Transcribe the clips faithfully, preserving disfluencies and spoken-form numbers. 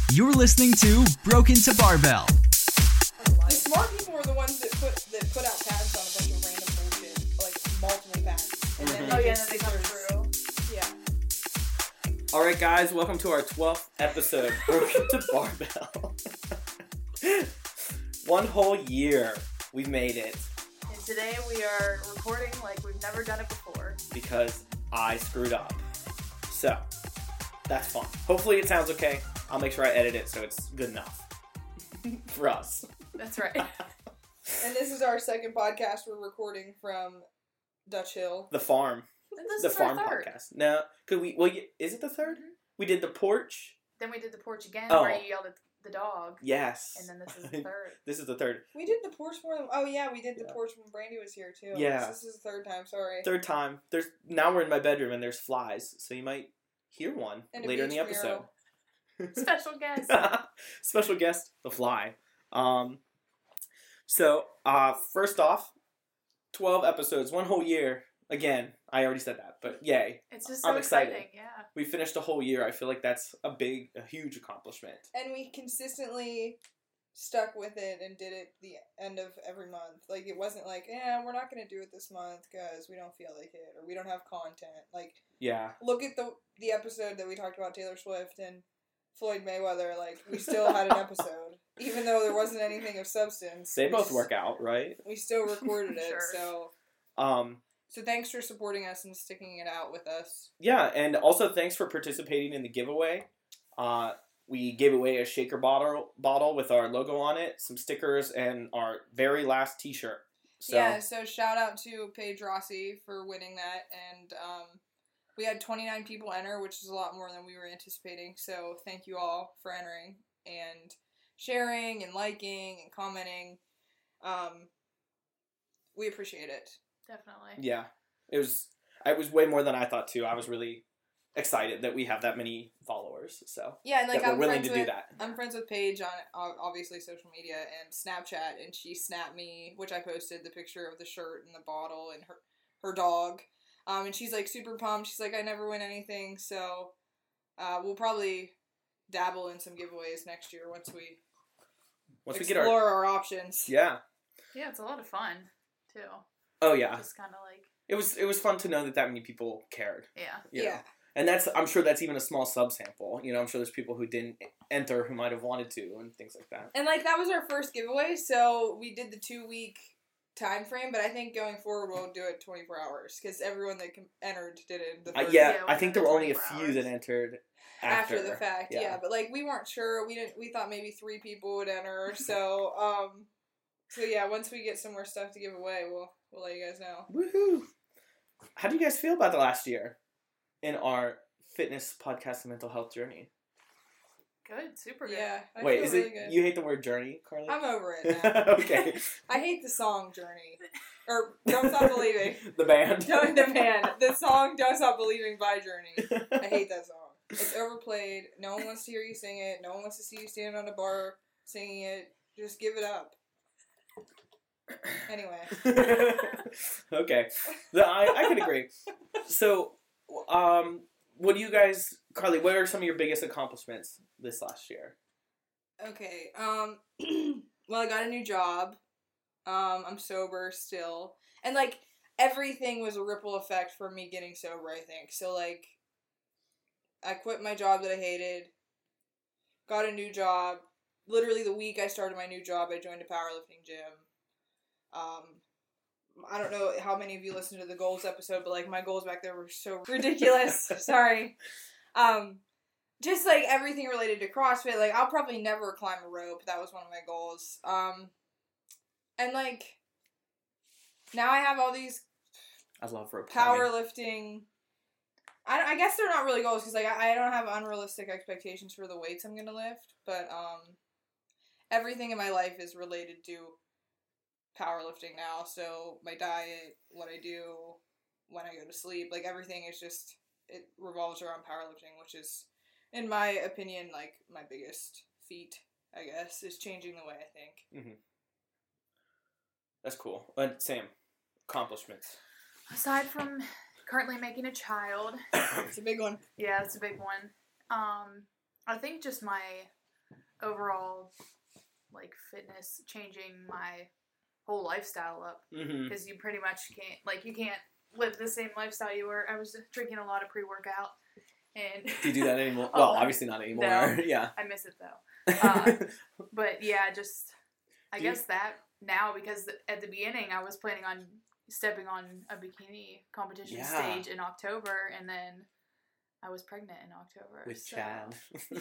You're listening to Broken to Barbell. The smart people are the ones that put that put out patents on a bunch of random bullshit, like multiple patents. And then Mhm. they Oh, yeah, just and then they come there's- Yeah. All right, guys, welcome to our twelfth episode, Broken to Barbell. One whole year, we've made it And today we are recording like we've never done it before. because I screwed up. So, that's fun. Hopefully it sounds okay. I'll make sure I edit it so it's good enough for us. That's right. And this is our second podcast we're recording from Dutch Hill. The farm. And this the is farm our third. podcast. No, could we? Well, y- is it the third? Mhm. We did the porch. Then we did the porch again Oh. where you yelled at the dog. Yes. And then this is the third. This is the third. We did the porch more than oh yeah, we did the Yeah. porch when Brandy was here too. Yeah. This is the third time, sorry. Third time. There's now we're in my bedroom and there's flies, so you might hear one And a later in the beach episode. Special guest. Special guest, the fly. Um, so uh, first off, twelve episodes, one whole year. Again, I already said that, but yay, It's just so I'm excited. exciting. Yeah. we finished a whole year. I feel like that's a big, a huge accomplishment. And we consistently stuck with it and did it the end of every month. Like, it wasn't like, yeah, we're not going to do it this month because we don't feel like it or we don't have content. Like, Yeah, look at the the episode that we talked about Taylor Swift and Floyd Mayweather. Like, we still had an episode. Even though there wasn't anything of substance. they we both s- work out, right? We still recorded it, Sure. so... Um, So thanks for supporting us and sticking it out with us. yeah, and also thanks for participating in the giveaway. Uh, we gave away a shaker bottle bottle with our logo on it, some stickers, and our very last T-shirt. So, Yeah, so shout out to Paige Rossi for winning that, and um, we had twenty-nine people enter, which is a lot more than we were anticipating, so thank you all for entering, and sharing, and liking, and commenting. Um, we appreciate it. Definitely. yeah, it was. It was way more than I thought too. I was really excited that we have that many followers. So Yeah, and like that we're I'm willing friends to with, do that. I'm friends with Paige on uh, obviously social media and Snapchat, and she snapped me, which I posted the picture of the shirt and the bottle and her her dog, um, and she's like super pumped. She's like, I never win anything, so uh, we'll probably dabble in some giveaways next year once we Once we explore get our our options. yeah. Yeah, it's a lot of fun too. Oh yeah, Just kind of like it was. It was fun to know that that many people cared. yeah. you Yeah. know. And that's. I'm sure that's even a small subsample. You know, I'm sure there's people who didn't enter who might have wanted to and things like that. And like that was our first giveaway, so we did the two week time frame. But I think going forward we'll do it twenty-four hours because everyone that com- entered did it. The Uh, first yeah, Yeah, I think there within were the only a twenty-four few that hours. entered after, after, the fact, yeah. But like we weren't sure. We didn't. We thought maybe three people would enter. So um, so yeah. Once we get some more stuff to give away, we'll we'll let you guys know. Woohoo! How do you guys feel about the last year in our fitness podcast and mental health journey? Good. Super good. Yeah. I Wait, feel is really it good. you hate the word journey, Carly? I'm over it now. Okay. I hate the song Journey, or Don't Stop Believing. The band. Don't the band. The song Don't Stop Believing by Journey. I hate that song. It's overplayed. No one wants to hear you sing it. No one wants to see you stand on a bar singing it. Just give it up. Anyway. Okay. The, I, I can agree. So, um, what do you guys, Carly, what are some of your biggest accomplishments this last year? Okay. Um. Well, I got a new job. Um. I'm sober still, and like everything was a ripple effect for me getting sober. I think so. Like, I quit my job that I hated. Got a new job. Literally the week I started my new job, I joined a powerlifting gym. Um. I don't know how many of you listened to the goals episode, but like my goals back there were so ridiculous. Sorry. Um. Just, like, everything related to CrossFit. Like, I'll probably never climb a rope. That was one of my goals. Um, and, like, now I have all these I love rope climbing. powerlifting... I, I guess they're not really goals, because, like, I, I don't have unrealistic expectations for the weights I'm going to lift. But, um, everything in my life is related to powerlifting now. So, my diet, what I do, when I go to sleep, like, everything is just... It revolves around powerlifting, which is... in my opinion, like, my biggest feat, I guess, is changing the way I think. Mm-hmm. That's cool. Uh, Sam, accomplishments. Aside from currently making a child, It's a big one. yeah, it's a big one. Um, I think just my overall, like, fitness, changing my whole lifestyle up. Mm-hmm. Because you pretty much can't, like, you can't live the same lifestyle you were. I was drinking a lot of pre-workout. And Do you do that anymore? Oh, Well, obviously not anymore. no. Yeah. I miss it, though. Uh, but, yeah, just, I Do you- guess that now, because at the beginning I was planning on stepping on a bikini competition Yeah. stage in October, and then I was pregnant in October. With so. Chad.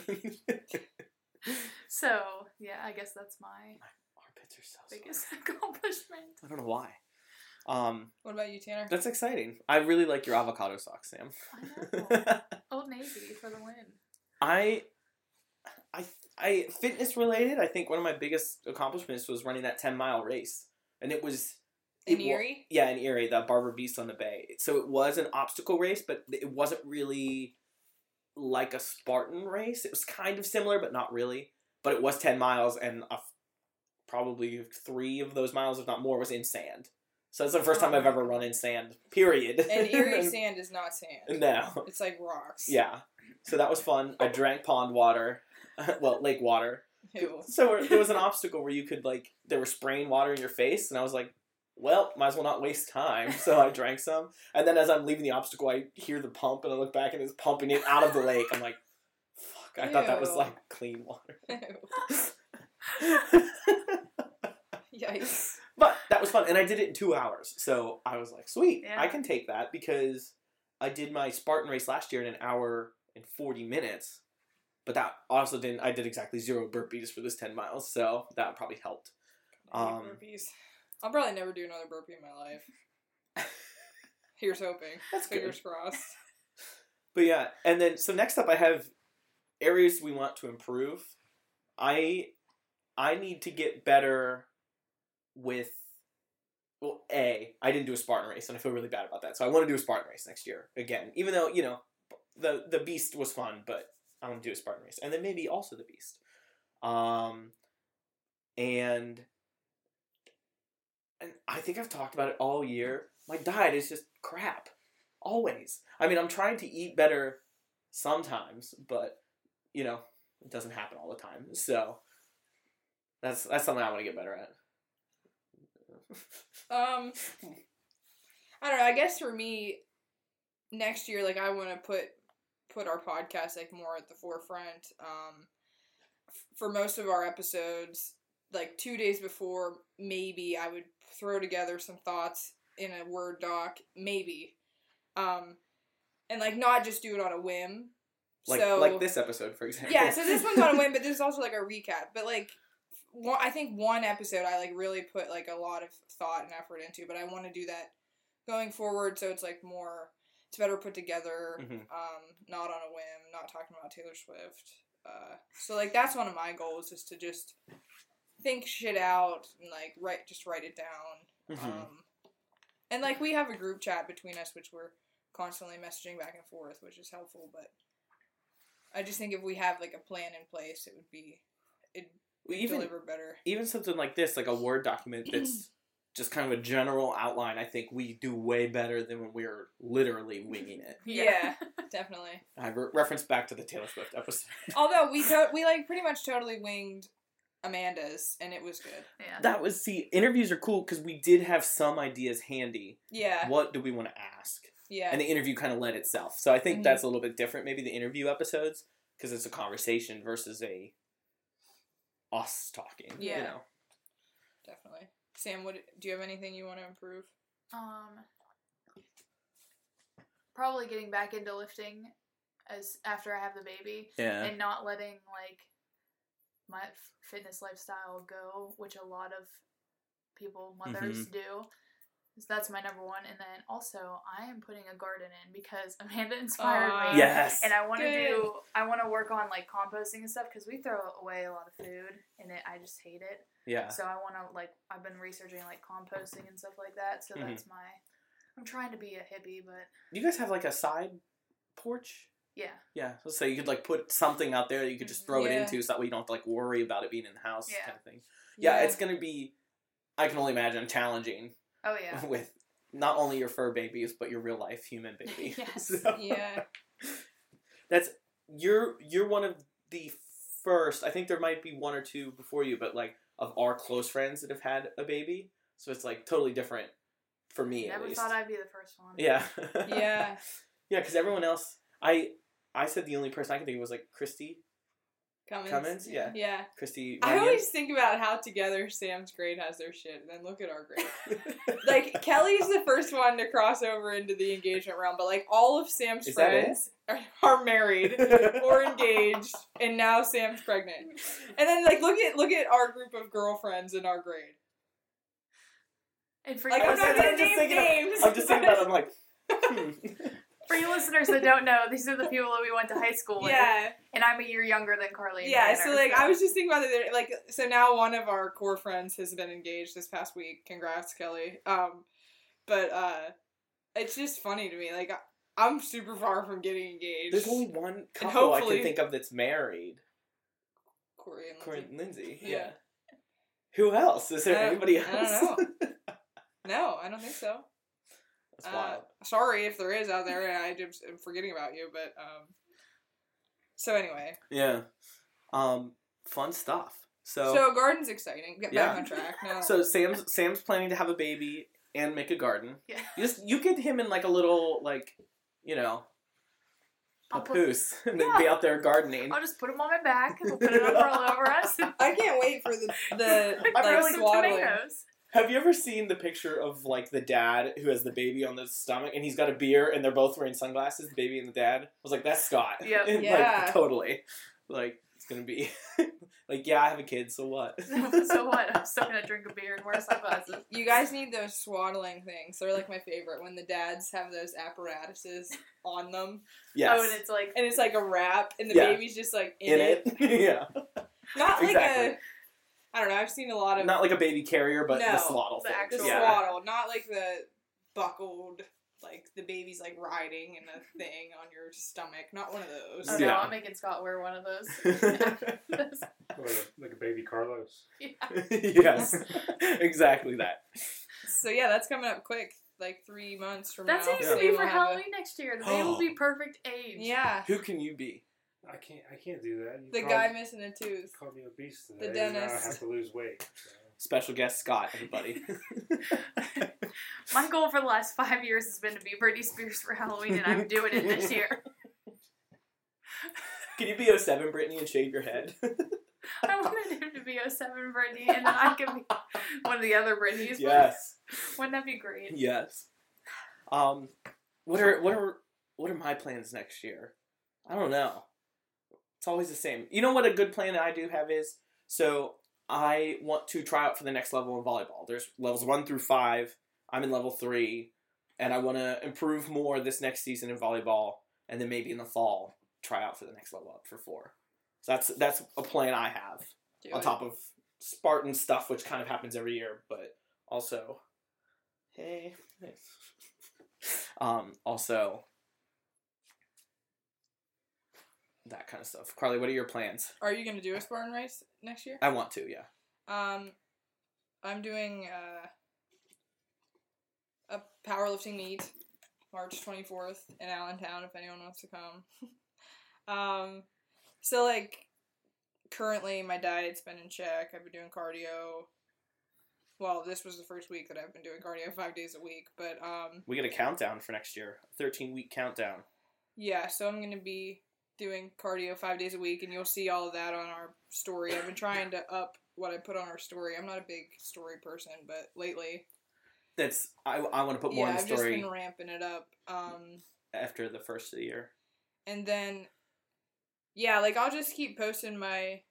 So, yeah, I guess that's my Armpits are so biggest soft. accomplishment. I don't know why. Um, What about you, Tanner? that's exciting. I really like your avocado socks, Sam. I know. Old Navy for the win. I, I, I fitness related. I think one of my biggest accomplishments was running that ten mile race, and it was In it wa- Erie? yeah, in Erie, the Barber Beast on the Bay. So it was an obstacle race, but it wasn't really like a Spartan race. It was kind of similar, but not really. But it was ten miles, and a, probably three of those miles, if not more, was in sand. So it's the first time I've ever run in sand. Period. And Erie sand is not sand. No. It's like rocks. Yeah. So that was fun. I drank pond water. Well, lake water. Ew. So there was an obstacle where you could, like, they were spraying water in your face, and I was like, well, might as well not waste time. So I drank some. And then as I'm leaving the obstacle, I hear the pump, and I look back, and it's pumping it out of the lake. I'm like, fuck, I thought that was, Ew. like, clean water. Yikes. But that was fun, and I did it in two hours. So I was like, sweet, Yeah. I can take that, because I did my Spartan race last year in an hour and forty minutes. But that also didn't, I did exactly zero burpees for this ten miles, so that probably helped. I hate Um, burpees. I'll probably never do another burpee in my life. Here's hoping. That's Fingers good. crossed. But yeah, and then, so next up I have areas we want to improve. I I need to get better with, well, A, I didn't do a Spartan race, and I feel really bad about that. So I want to do a Spartan race next year, again. Even though, you know, the, the Beast was fun, but I want to do a Spartan race. And then maybe also the Beast. Um, and, and I think I've talked about it all year. My diet is just crap. Always. I mean, I'm trying to eat better sometimes, but, you know, it doesn't happen all the time. So that's that's something I want to get better at. Um, I don't know. I guess for me, next year, like, I want to put put our podcast, like, more at the forefront. Um, f- for most of our episodes, like, two days before, maybe I would throw together some thoughts in a Word doc, maybe. Um, and, like, not just do it on a whim. Like so, like this episode, for example. Yeah, so this one's on a whim, but this is also, like, a recap. But, like, one, I think one episode I, like, really put, like, a lot of thought and effort into, but I want to do that going forward, so it's, like, more, it's better put together, Mhm. um, not on a whim, not talking about Taylor Swift. Uh, so, like, that's one of my goals, is to just think shit out and, like, write, just write it down. Mhm. Um, and, like, we have a group chat between us, which we're constantly messaging back and forth, which is helpful, but I just think if we have, like, a plan in place, it would be, it'd even deliver better. even something like this, like a Word document that's just kind of a general outline, I think we do way better than when we're literally winging it. Yeah, definitely. I re- reference back to the Taylor Swift episode. Although we to- we like pretty much totally winged Amanda's, and it was good. Yeah. That was, see, interviews are cool because we did have some ideas handy. Yeah, What do we want to ask? yeah, And the interview kind of led itself. So I think Mhm. that's a little bit different, maybe the interview episodes, because it's a conversation versus a us talking. Yeah. You know? definitely. Sam, what do you have anything you want to improve? Um, probably getting back into lifting as after I have the baby, Yeah. and not letting like my f- fitness lifestyle go, which a lot of people mothers Mhm. do. So that's my number one, and then also I am putting a garden in because Amanda inspired Aw. me. Yes. And I want to Good. do, I want to work on like composting and stuff because we throw away a lot of food and it, I just hate it. Yeah. So I want to like, I've been researching like composting and stuff like that. So Mhm. that's my, I'm trying to be a hippie, but You guys have like a side porch? yeah. Yeah. So you could like put something out there that you could just throw it Yeah. into so that way you don't have to like worry about it being in the house Yeah. kind of thing. Yeah, it's going to be, I can only imagine, challenging Oh yeah. with not only your fur babies, but your real life human baby. Yes. So- Yeah. That's, you're, you're one of the first. I think there might be one or two before you, but like of our close friends that have had a baby. So it's like totally different for me. Never at least. thought I'd be the first one. Yeah. Yeah. Yeah, because everyone else, I I said the only person I can think of was like Christy Cummins. Cummins. Yeah. Yeah. Christy. I Runyon. always think about how together Sam's grade has their shit, and then look at our grade. Like, Kelly's the first one to cross over into the engagement realm, but, like, all of Sam's Is that it? friends are, are married or engaged, and now Sam's pregnant. And then, like, look at look at our group of girlfriends in our grade. And for Like, you, I'm not I'm gonna just name thinking of- names. I'm just thinking about it, I'm like, hmm. for you listeners that don't know, these are the people that we went to high school with. Yeah. And I'm a year younger than Carly and Yeah, Tanner, so, like, I was just thinking about it, like, so now one of our core friends has been engaged this past week. Congrats, Kelly. Um, but, uh, it's just funny to me. Like, I- I'm super far from getting engaged. There's only one couple I hopefully- can think of that's married. Corey and Corey Lindsay. and Lindsay. Yeah. Yeah. Who else? Is there I don't- anybody else? I don't know. No, I don't think so. That's Uh, wild. sorry if there is out there, and I just am forgetting about you, but, um... So, anyway. Yeah. Um, fun stuff. So, So, garden's exciting. Get Yeah. back on track. No. so Sam's Sam's planning to have a baby and make a garden. Yeah. You just you get him in like a little like, you know, I'll put- papoose and then be Yeah. out there gardening. I'll just put them on my back and we'll put it over all over us. I can't wait for the, the I'm like, really some swaddling. tomatoes. Have you ever seen the picture of like the dad who has the baby on the stomach and he's got a beer and they're both wearing sunglasses, the baby and the dad? I was like, that's Scott. Yep. And, Yeah. Like, totally. Like, it's gonna be like, yeah, I have a kid, so what? So what? I'm still gonna drink a beer and wear sunglasses. You guys need those swaddling things. They're like my favorite when the dads have those apparatuses on them. Yes. Oh, and it's like And it's like a wrap, and the Yeah. baby's just like in, in it. it. Yeah. Not like Exactly. a. I don't know. I've seen a lot of Not like a baby carrier, but No, the swaddle the thing. the actual- yeah. swaddle, not like the buckled, like the baby's like riding in a thing on your stomach. Not one of those. oh Yeah. no, I'm making Scott wear one of those. Or like a baby Carlos. Yeah. Yes. Exactly that. So yeah, that's coming up quick, like three months from That's now. what Yeah. he's gonna be We'll for have a- Halloween next year. The baby will be perfect age. Yeah, Who can you be? I can't. I can't do that. You the call, guy missing a tooth. called me obese The today. and now I dentist. have to lose weight. So. Special guest Scott, everybody. My goal for the last five years has been to be Britney Spears for Halloween, and I'm doing it this year. Can you be oh seven Brittany and shave your head? I wanted him to be oh seven Britney, and then I could be one of the other Britneys. Yes. Wouldn't that be great? Yes. Um, what are what are what are my plans next year? I don't know. It's always the same. You know what a good plan I do have is? So I want to try out for the next level in volleyball. There's levels one through five. I'm in level three, and I want to improve more this next season in volleyball, and then maybe in the fall try out for the next level up for four. So that's that's a plan I have Do on it. top of Spartan stuff, which kind of happens every year, but also, hey, um, also that kind of stuff. Carly, what are your plans? Are you gonna do a Spartan race next year? I want to, yeah. Um, I'm doing uh, a powerlifting meet March twenty-fourth in Allentown if anyone wants to come. um, so like currently my diet's been in check. I've been doing cardio. Well, this was the first week that I've been doing cardio five days a week, but um, We get a countdown for next year, thirteen week countdown. yeah, so I'm gonna be doing cardio five days a week, and you'll see all of that on our story. I've been trying to up what I put on our story. I'm not a big story person, but lately, That's I, I want to put more yeah, in the I've just story been ramping it up. Um, after the first of the year. and then, yeah, like I'll just keep posting my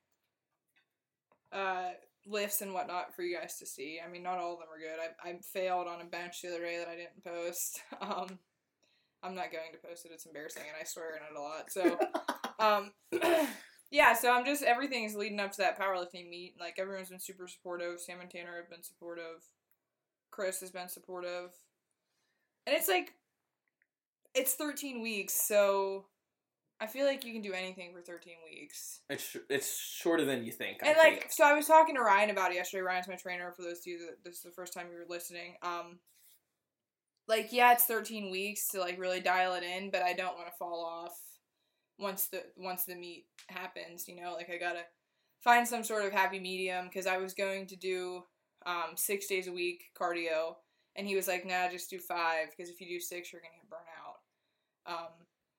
uh lifts and whatnot for you guys to see. I mean, not all of them are good. I I failed on a bench the other day that I didn't post. Um, I'm not going to post it. It's embarrassing, and I swear in it a lot. So, um, yeah. So I'm just everything is leading up to that powerlifting meet. Like everyone's been super supportive. Sam and Tanner have been supportive. Chris has been supportive, and it's like it's thirteen weeks, so I feel like you can do anything for thirteen weeks. It's sh- it's shorter than you think. I And like, think. so I was talking to Ryan about it yesterday. Ryan's my trainer. For those of you that this is the first time you were listening. Um, like yeah, it's thirteen weeks to like really dial it in, but I don't want to fall off. once the once the meet happens, you know, like I gotta find some sort of happy medium, because I was going to do um, six days a week cardio, and he was like, nah, just do five, because if you do six, you're gonna get burnt out. Um,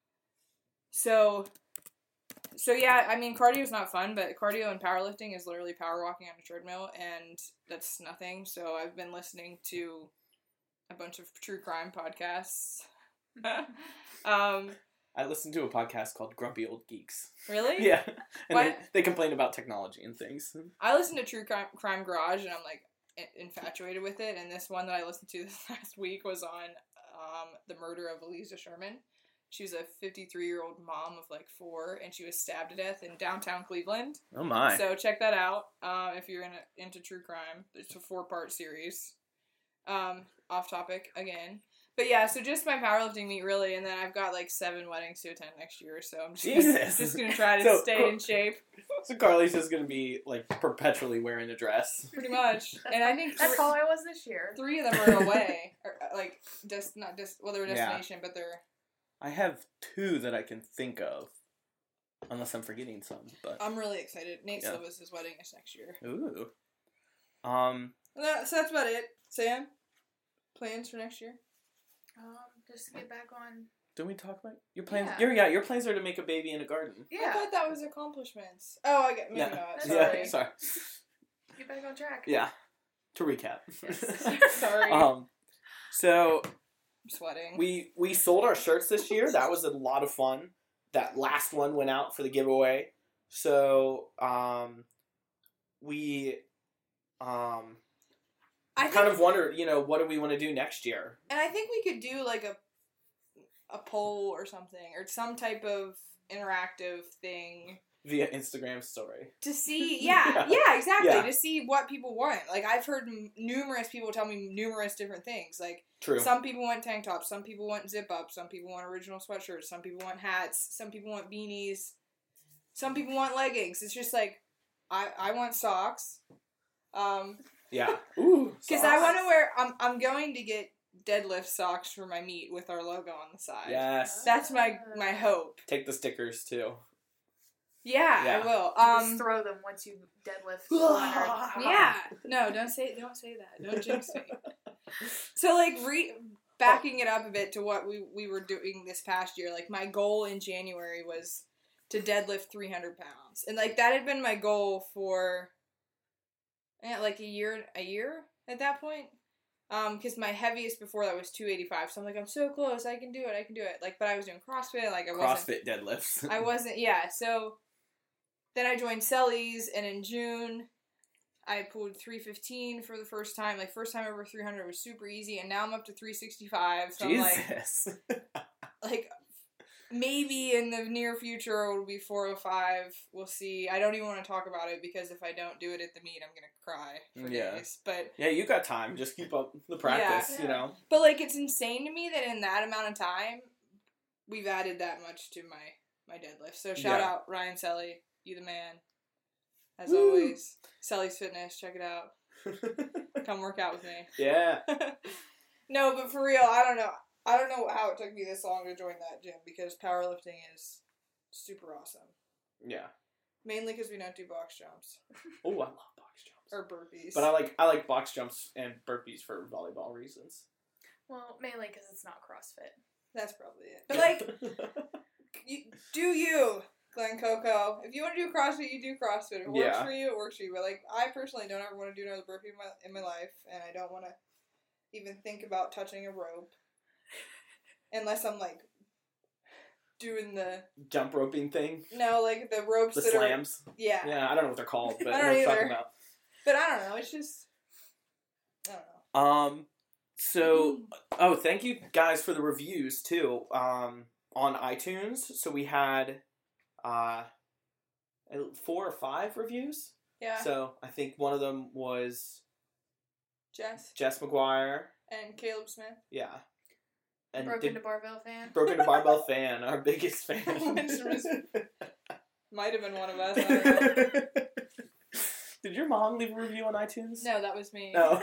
so, so yeah, I mean, cardio is not fun, but cardio and powerlifting is literally power walking on a treadmill, and that's nothing. So I've been listening to a bunch of true crime podcasts. um, I listened to a podcast called Grumpy Old Geeks. really? Yeah. And Why- they, they complain about technology and things. I listen to True Crime, Crime Garage, and I'm like i- infatuated with it. And this one that I listened to this last week was on um, the murder of Elisa Sherman. She was a fifty-three year old mom of like four, and she was stabbed to death in downtown Cleveland. Oh my. So check that out uh, if you're in a, into true crime. It's a four part series. Um, off topic again. But yeah, so just my powerlifting meet really, and then I've got like seven weddings to attend next year, so I'm just gonna, Jesus. just gonna try to So, stay cool. in shape, So Carly's just going to be, like, perpetually wearing a dress. pretty much. That's, And I think that's three, how I was this year. three of them are away, or uh, like just not just well, they're a Yeah. destination, but they're. I have two that I can think of. Unless I'm forgetting some, but... I'm really excited. Nate Yeah. Silva's wedding is next year. Ooh. Um, And that- So that's about it. Sam, plans for next year? Um, just to get back on. did we talk about... Your plans... Yeah. Your, yeah, your plans are to make a baby in a garden. I Yeah, thought that was accomplishments. Oh, I get maybe Yeah. not. That's Sorry. Yeah, sorry. get back on track. Yeah. To recap. Yes. Sorry. um, so... I'm sweating. We we sold our shirts this year. That was a lot of fun. That last one went out for the giveaway. So um, we um, I think, kind of wondered, you know, what do we want to do next year? and I think we could do like a a poll or something, or some type of interactive thing Via Instagram story. to see. Yeah, Yeah. yeah, exactly. Yeah. To see what people want. Like I've heard m- numerous people tell me numerous different things. Like True. some people want tank tops, some people want zip ups, some people want original sweatshirts, some people want hats, some people want beanies, some people want leggings. It's just like I I want socks. Um. Yeah. Ooh. Because I want to wear, I'm, I'm going to get deadlift socks for my meet with our logo on the side. Yes. That's my my hope. Take the stickers too. Yeah, Yeah. I will. Just Um, throw them once you deadlift. one hundred. yeah. No, don't say don't say that. Don't jinx me. So like re backing it up a bit to what we we were doing this past year. Like my goal in January was to deadlift three hundred pounds, and like that had been my goal for yeah, like a year a year at that point. Um, because my heaviest before that was two eighty-five. So I'm like, I'm so close. I can do it. I can do it. Like, but I was doing CrossFit. Like I wasn't. CrossFit deadlifts. I wasn't. Yeah. So then I joined Sellies, and in June, I pulled three fifteen for the first time. Like first time over three hundred was super easy, and now I'm up to three sixty-five. So I'm like, Jesus. like maybe in the near future it will be four oh five. We'll see. I don't even want to talk about it because if I don't do it at the meet, I'm gonna cry for Yeah. days. But Yeah, you got time. Just keep up the practice, Yeah. you know. but like it's insane to me that in that amount of time, we've added that much to my my deadlift. So shout Yeah. out Ryan Selly, you the man. As Woo. always, Selly's Fitness, check it out. Come work out with me. Yeah. No, but for real, I don't know. I don't know how it took me this long to join that gym because powerlifting is super awesome. Yeah. Mainly because we don't do box jumps Oh, I love box jumps. or burpees. But I like I like box jumps and burpees for volleyball reasons. Well, mainly because it's not CrossFit. That's probably it. But like, you, do you, Glen Coco? If you want to do CrossFit, you do CrossFit. If it works Yeah. for you, it works for you. But like, I personally don't ever want to do another burpee in my in my life, and I don't want to even think about touching a rope unless I'm like doing the jump roping thing, no, like the ropes the that slams. are yeah. Yeah, I don't know what they're called, but I I don't know what you're either. talking about. But I don't know. It's just I don't know. Um, so oh, thank you guys for the reviews too. Um, on iTunes, so we had uh four or five reviews. Yeah, So I think one of them was Jess Jess McGuire. and Caleb Smith. Yeah. And Broken did- to Barbell fan. Broken to Barbell fan, our biggest fan. Which was- Might have been one of us. I don't know. Did your mom leave a review on iTunes? No, that was me. No.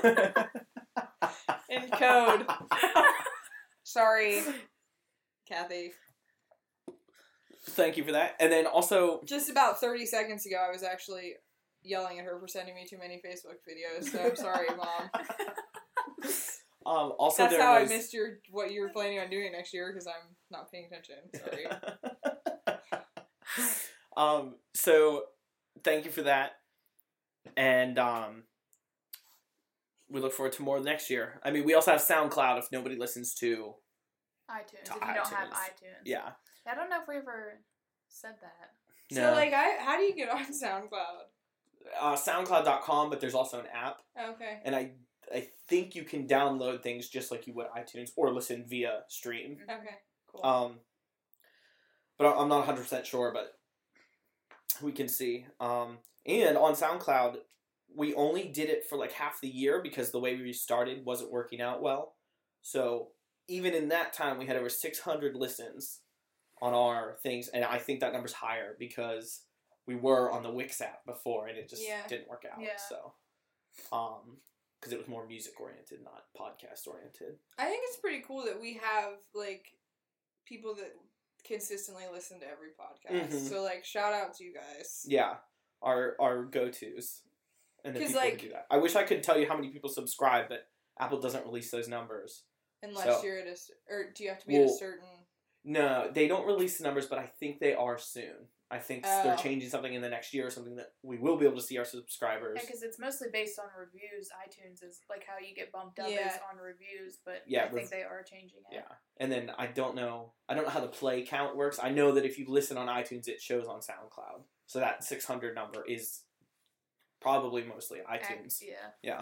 In code. Sorry, Kathy. thank you for that. And then also, Just about thirty seconds ago, I was actually yelling at her for sending me too many Facebook videos. So I'm sorry, Mom. um, also That's there how was, I missed your what you were planning on doing next year because I'm not paying attention. Sorry. um, so thank you for that, and um, we look forward to more next year. I mean, we also have SoundCloud if nobody listens to. iTunes. To if you don't have iTunes. iTunes. Yeah. I don't know if we ever said that. So No. like, I how do you get on SoundCloud? uh, SoundCloud dot com, but there's also an app, Okay. and I I think you can download things just like you would iTunes or listen via stream. Okay. Cool. Um, but I- I'm not one hundred percent sure, but we can see. Um, and on SoundCloud, we only did it for like half the year because the way we started wasn't working out well. So even in that time, we had over six hundred listens on our things, and I think that number's higher because we were on the Wix app before, and it just Yeah. didn't work out. Yeah. So, um, because it was more music oriented, not podcast oriented. I think it's pretty cool that we have like people that consistently listen to every podcast. Mhm. So like, shout out to you guys. Yeah, our our go tos, and the 'Cause, people who like- do that. I wish I could tell you how many people subscribe, but Apple doesn't release those numbers. Unless So- you're at a s- or do you have to be at Well, a certain? No, they don't release the numbers, but I think they are soon. I think they're Oh. changing something in the next year or something that we will be able to see our subscribers. Yeah, because it's mostly based on reviews. iTunes is like how you get bumped up Yeah. is on reviews, but Yeah, I rev- think they are changing it. Yeah, and then I don't know. I don't know how the play count works. I know that if you listen on iTunes, it shows on SoundCloud. So that six hundred number is probably mostly iTunes. Ac- yeah. Yeah.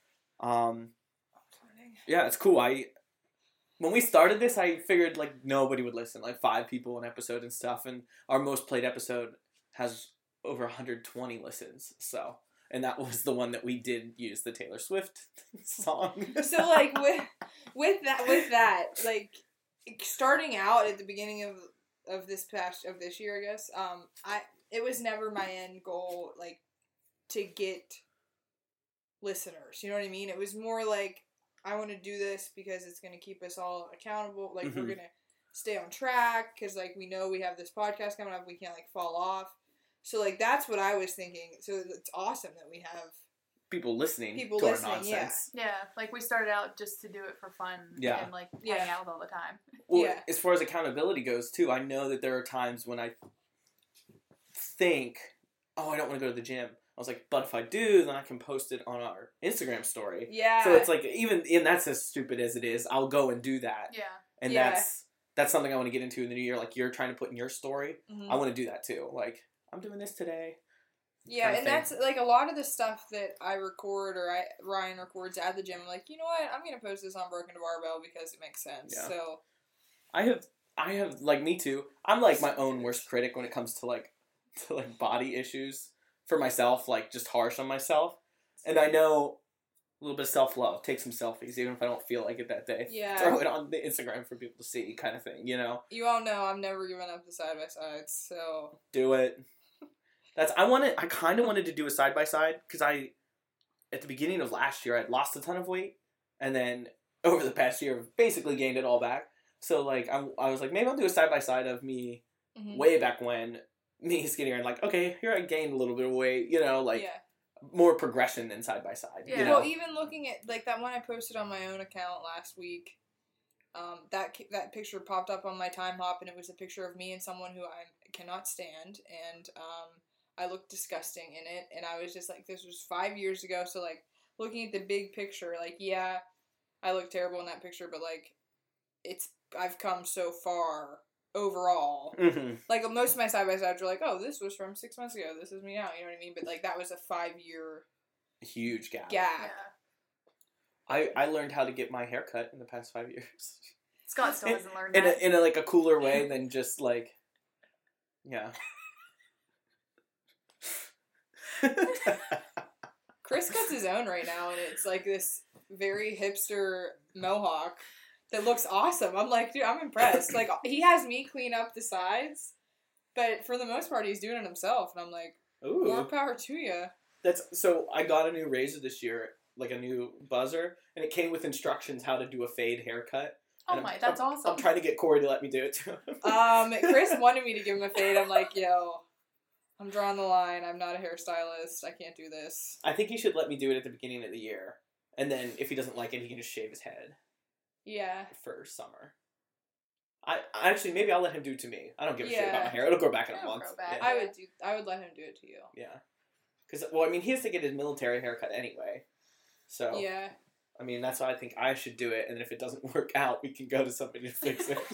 Um. Yeah, it's cool. I when we started this, I figured like nobody would listen, like five people an episode and stuff, and our most played episode has over one hundred twenty listens. So, and that was the one that we did use the Taylor Swift song. So like with with that with that like starting out at the beginning of of this past of this year, I guess. Um, I it was never my end goal like to get listeners. You know what I mean? It was more like I want to do this because it's going to keep us all accountable. Like we're Mhm. gonna stay on track because like we know we have this podcast coming up. We can't like fall off. So like that's what I was thinking. So it's awesome that we have. People listening People to listening, our nonsense. Yeah, like we started out just to do it for fun Yeah. and like Yeah. hang out all the time. Well, Yeah. as far as accountability goes, too, I know that there are times when I think, oh, I don't want to go to the gym. I was like, but if I do, then I can post it on our Instagram story. Yeah. So it's like, even, and that's as stupid as it is, I'll go and do that. Yeah. And Yeah. that's that's something I want to get into in the new year. Like, you're trying to put in your story. Mhm. I want to do that, too. Like, I'm doing this today. Yeah, kind of and thing. that's like a lot of the stuff that I record or I Ryan records at the gym. I'm like, you know what? I'm gonna post this on Broken to Barbell because it makes sense. Yeah. So I have, I have, like, me too. I'm, like, my own worst critic when it comes to, like, to, like, body issues for myself, like, just harsh on myself. And I know a little bit of self-love. Take some selfies, even if I don't feel like it that day. Yeah. Throw it on the Instagram for people to see, kind of thing, you know? you all know I'm never giving up the side by sides. So Do it. That's, I wanted, I kind of wanted to do a side-by-side, because I, at the beginning of last year, I'd lost a ton of weight, and then over the past year, I've basically gained it all back. So, like, I, I was like, maybe I'll do a side-by-side of me mhm. way back when, me skinnier, and like, okay, here I gained a little bit of weight, you know, like, yeah. more progression than side-by-side, Yeah. you know? Well, even looking at like that one I posted on my own account last week, um, that ki- that picture popped up on my time hop, and it was a picture of me and someone who I cannot stand, and um, I looked disgusting in it, and I was just like, this was five years ago, so like looking at the big picture, like yeah, I look terrible in that picture, but like it's I've come so far overall. Mm-hmm. Like most of my side by sides were like, oh, this was from six months ago. This is me now. You know what I mean? But like that was a five year Huge gap. gap. Yeah. I, I learned how to get my hair cut in the past five years. Scott still In- hasn't learned In a, that. in a, like, a cooler way than just, like, yeah. Chris cuts his own right now, and it's like this very hipster mohawk that looks awesome. I'm like, dude, I'm impressed. Like he has me clean up the sides, but for the most part, he's doing it himself, and I'm like, more Ooh. power to you. That's, so I got a new razor this year, like a new buzzer, and it came with instructions how to do a fade haircut. Oh And my, I'm, that's I'm, awesome. I'm trying to get Corey to let me do it too. Um, Chris wanted me to give him a fade. I'm like, yo, I'm drawing the line. I'm not a hairstylist. I can't do this. I think he should let me do it at the beginning of the year, and then if he doesn't like it, he can just shave his head Yeah. for summer. I I actually maybe I'll let him do it to me. I don't give a shit about Yeah. my hair. It'll grow back in a It'll month. grow back. Yeah. I would do. I would let him do it to you. Yeah. Because, well, I mean, he has to get his military haircut anyway. So, Yeah. I mean, that's why I think I should do it. And then if it doesn't work out, we can go to somebody to fix it.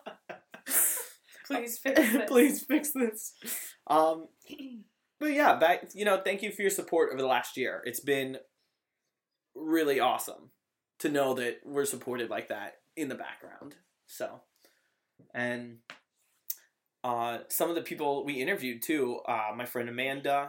Please fix this. Please fix this. Um, but yeah, back, you know, thank you for your support over the last year. It's been really awesome to know that we're supported like that in the background. So, and uh, some of the people we interviewed too, uh, my friend Amanda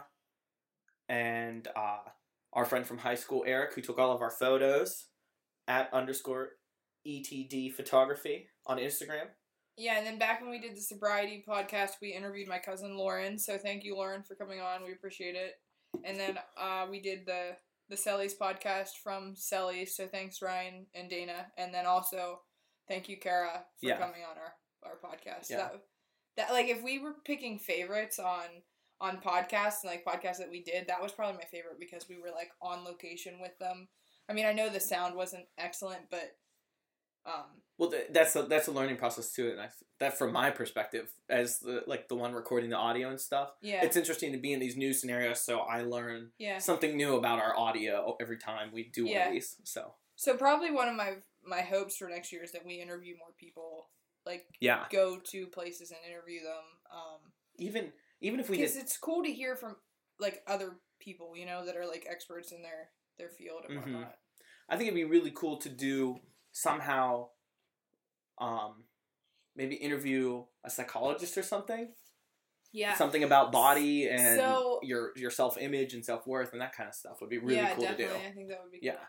and uh, our friend from high school, Eric, who took all of our photos at underscore E T D photography on Instagram. Yeah, and then back when we did the sobriety podcast, we interviewed my cousin Lauren. So thank you, Lauren, for coming on. We appreciate it. And then uh, we did the the Sellies podcast from Sellies. So thanks, Ryan and Dana. And then also thank you, Kara, for Yeah. coming on our, our podcast. Yeah. That that like if we were picking favorites on on podcasts and like podcasts that we did, that was probably my favorite because we were like on location with them. I mean, I know the sound wasn't excellent, but um. Well, th- that's a, that's a learning process too, and I, that from my perspective, as the like the one recording the audio and stuff, Yeah. it's interesting to be in these new scenarios. So I learn Yeah. something new about our audio every time we do one Yeah. of these. So So probably one of my my hopes for next year is that we interview more people, like yeah, go to places and interview them. Um, even even if we because did, it's cool to hear from like other people, you know, that are like experts in their their field and Mhm. whatnot. I think it'd be really cool to do somehow, um, maybe interview a psychologist or something. Yeah. Something about body and So- your your self image and self worth and that kind of stuff would be really yeah, cool definitely. to do. I think that would be Yeah. cool.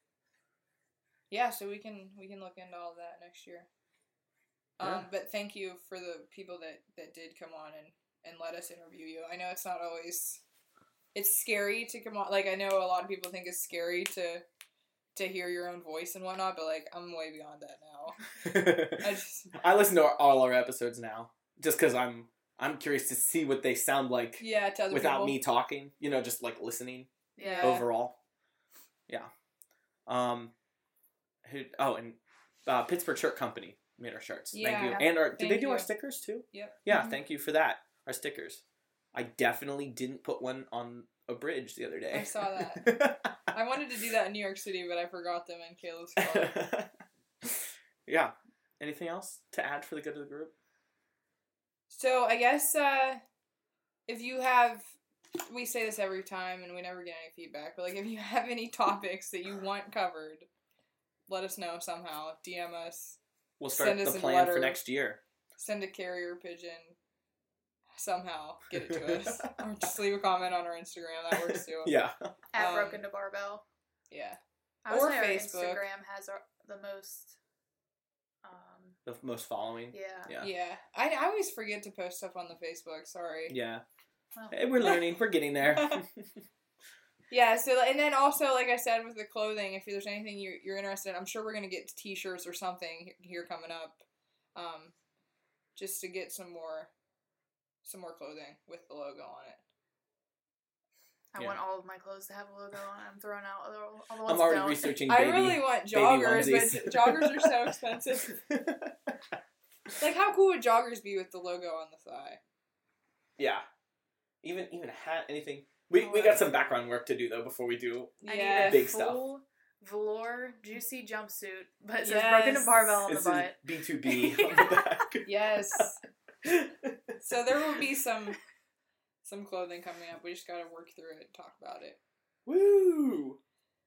Yeah, so we can we can look into all of that next year. Um, Yeah. but thank you for the people that, that did come on and, and let us interview you. I know it's not always it's scary to come on. Like I know a lot of people think it's scary to to hear your own voice and whatnot, but like I'm way beyond that now. I just I listen to our, all our episodes now just because I'm I'm curious to see what they sound like yeah to other without people. me talking. You know, just like listening Yeah. overall. Yeah. Um. Who? Oh, and uh, Pittsburgh Shirt Company made our shirts. Thank you. Yeah. And our did Thank they do our you. stickers too? Yep. Yeah. Mhm. Thank you for that. Our stickers. I definitely didn't put one on a bridge the other day. I saw that. I wanted to do that in New York City, but I forgot them in Kayla's car. Yeah. Anything else to add for the good of the group? So I guess uh, if you have, we say this every time and we never get any feedback, but like if you have any topics that you want covered, let us know somehow. D M us, We'll start Send the us a plan for letter. next year. send a carrier pigeon, somehow get it to us, or just leave a comment on our Instagram. That works too. Yeah. At Um, Broken to Barbell. Yeah. I would or say our Facebook. Instagram has our, the most. Um, The most following. yeah. Yeah. Yeah. I, I always forget to post stuff on the Facebook. Sorry. Yeah. Well, Hey, we're learning. We're getting there. Yeah, so, and then also, like I said, with the clothing, if there's anything you're, you're interested in, I'm sure we're going to get t-shirts or something he- here coming up, um, just to get some more, some more clothing with the logo on it. I Yeah. want all of my clothes to have a logo on. I'm throwing out other, all the ones I'm that already don't. researching I baby. really want baby joggers, onesies. but joggers are so expensive. Like, how cool would joggers be with the logo on the thigh? Yeah. Even even a hat, anything. We we got some background work to do though before we do. I Yeah. need a Big stuff. full velour juicy jumpsuit, but it says Yes. Broken to Barbell on It the says butt. B two B on the back. Yes. So there will be some, some clothing coming up. We just got to work through it and talk about it. Woo!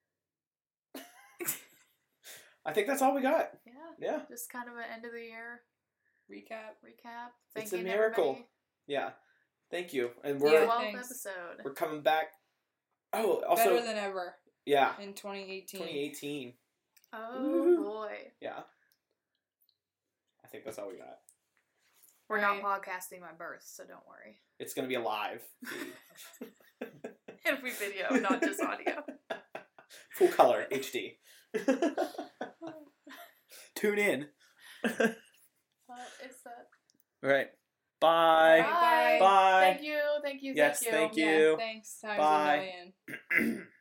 I think that's all we got. Yeah. Yeah. Just kind of an end of the year Recap. recap. It's a Thanking miracle. everybody. Yeah. Thank you. And The we're Yeah. twelfth thanks. episode. we're coming back. Oh, also Better than ever yeah, in twenty eighteen. twenty eighteen. Oh Woo. boy. Yeah. I think that's all we got. We're Right. not podcasting my birth, so don't worry. It's going to be a live feed. It'll be video, not just audio. Full color H D. Tune in. Uh, it's that. All right. Bye. Bye. Bye. Thank you. Thank you. Yes, Thank you. thank you. Yeah, thanks. Times Bye. a million.